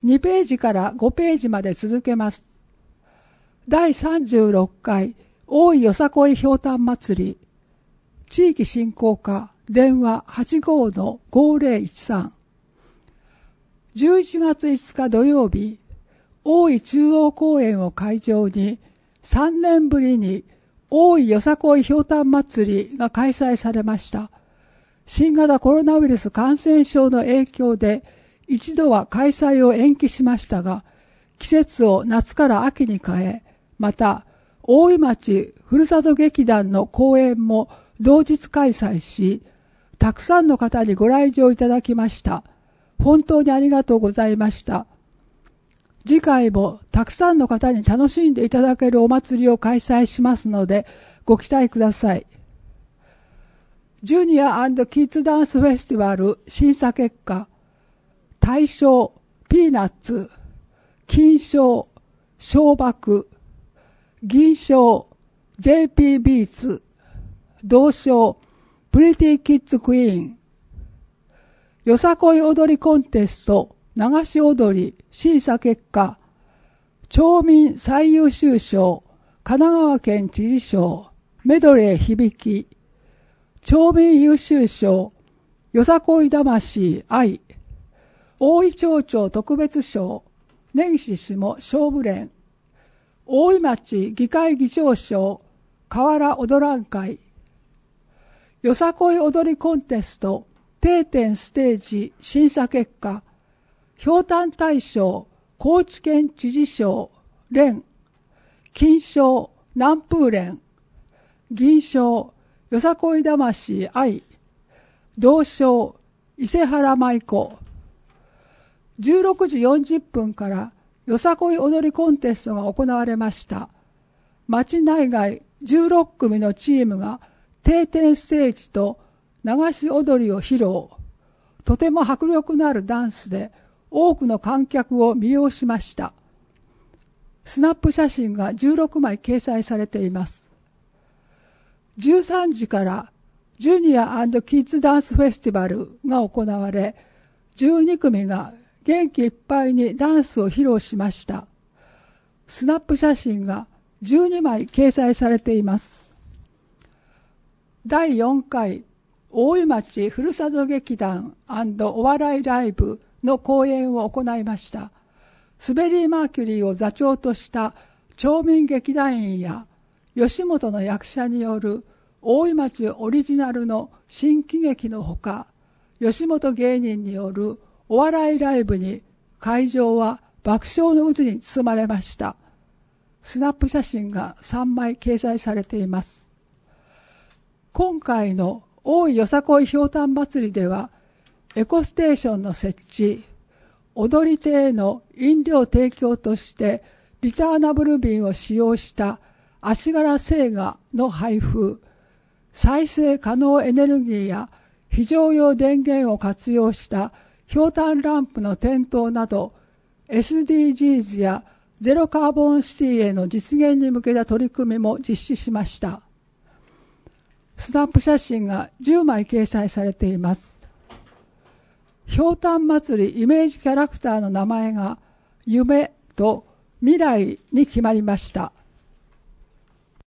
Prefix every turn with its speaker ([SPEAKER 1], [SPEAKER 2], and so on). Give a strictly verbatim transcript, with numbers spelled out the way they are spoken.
[SPEAKER 1] にページからごページまで続けます。だいさんじゅうろっかい大井よさこいひょうたん祭り、地域振興課電話 はちごーのごーぜろいちさん。じゅういちがついつか土曜日、大井中央公園を会場にさんねんぶりに大井よさこいひょうたん祭りが開催されました。新型コロナウイルス感染症の影響で一度は開催を延期しましたが、季節を夏から秋に変え、また大井町ふるさと劇団の公演も同日開催し、たくさんの方にご来場いただきました。本当にありがとうございました。次回もたくさんの方に楽しんでいただけるお祭りを開催しますのでご期待ください。ジュニア&キッズダンスフェスティバル審査結果、大賞ピーナッツ、金賞小爆、銀賞 ジェイピー ビーツ、銅賞プリティキッズクイーン、よさこい踊りコンテスト流し踊り審査結果、町民最優秀賞神奈川県知事賞メドレー響き、町民優秀賞よさこい魂愛、大井町長特別賞根岸下勝負連、大井町議会議長賞河原踊らん会、よさこい踊りコンテスト定点ステージ審査結果、ひょうたん大賞高知県知事賞連、金賞南風連、銀賞よさこい魂愛、銅賞伊勢原舞子。じゅうろくじよんじゅっぷんからよさこい踊りコンテストが行われました。町内外じゅうろっくみのチームが定点ステージと流し踊りを披露。とても迫力のあるダンスで多くの観客を魅了しました。スナップ写真がじゅうろくまい掲載されています。じゅうさんじからジュニア&キッズダンスフェスティバルが行われ、じゅうにくみが元気いっぱいにダンスを披露しました。スナップ写真がじゅうにまい掲載されています。だいよんかい大井町ふるさと劇団&お笑いライブの公演を行いました。スベリーマーキュリーを座長とした町民劇団員や吉本の役者による大井町オリジナルの新喜劇のほか、吉本芸人によるお笑いライブに会場は爆笑の渦に包まれました。スナップ写真がさんまい掲載されています。今回の大井よさこいひょうたん祭りでは、エコステーションの設置、踊り手への飲料提供としてリターナブル瓶を使用した足柄製菓の配布、再生可能エネルギーや非常用電源を活用したひょうたんランプの点灯など エスディージーズ やゼロカーボンシティへの実現に向けた取り組みも実施しました。スナップ写真がじゅうまい掲載されています。ひょうたん祭りイメージキャラクターの名前が夢と未来に決まりました。